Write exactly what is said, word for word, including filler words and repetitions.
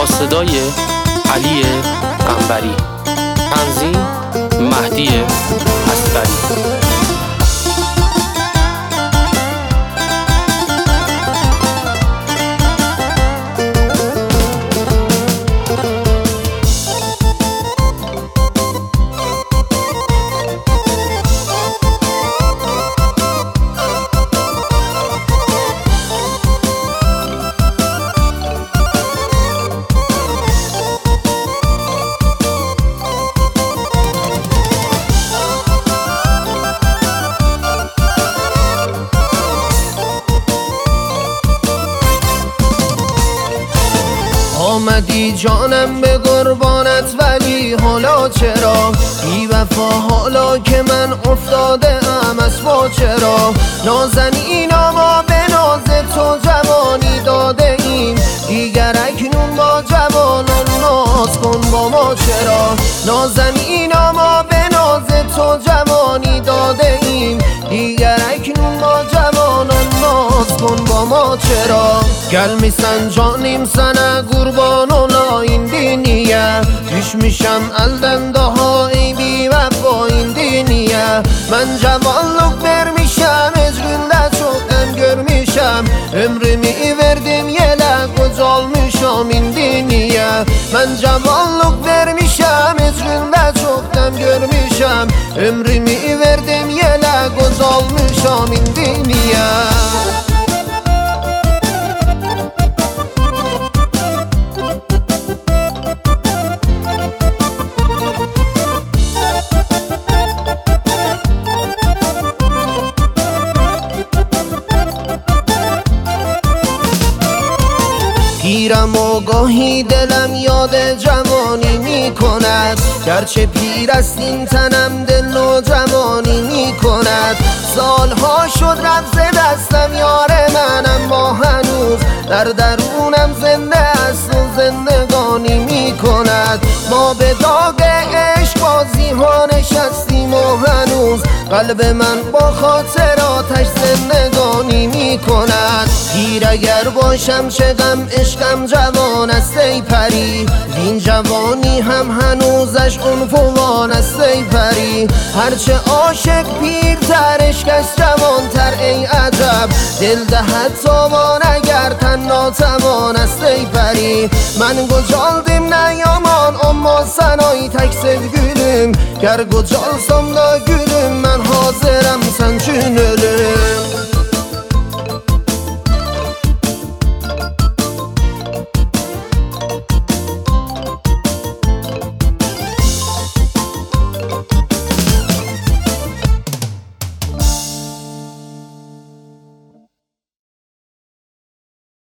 با صدای علی قنبری، تنظیم مهدی اصغری. آمدی جانم به قربانت، ولی حالا چرا بی وفا؟ حالا که من افتاده ام از پا چرا؟ نازنینا ما به ناز تو جوانی داده ایم، دیگر اکنون با جوانان ناز کن با ما چرا؟ نازنینا ما به ناز تو جوانی داده ایم، دیگر اکنون با جوانان ناز کن با ما چرا؟ گل میسن جانیم سنه قربان ola indi niye? Düşmüşem elden daha ey bir vefa indi niye? Ben cevallık vermişem, ezgünde çok em görmüşem, ömrümü verdim yele kocalmışam indi niye? Ben cevallık vermişem, ezgünde çok em görmüşem, ömrümü verdim yele kocalmışam indi niye? پیرم و گاهی دلم یاد جوانی می کند، گرچه پیر است این تنم دل و جوانی می کند. سالها شد رفت ز دستم یار منم، با هنوز در درونم زنده است و زندگانی می کند. ما به داغ عشق بازی ها نشستیم و هنوز قلب من با خاطراتش زندگانی می کند. پیر اگر باشم چه غم، عشقم جوان است ای پری، این جوانی هم هنوزش عنفوان است ای پری. هرچه عاشق پیرتر عشق است جوانتر ای عجب، دل دهد تاوان اگر تن ناتوان است ey peri. من gocaldım ne yaman, ama sen ay tek sevgilim. Ger gocalsam da gül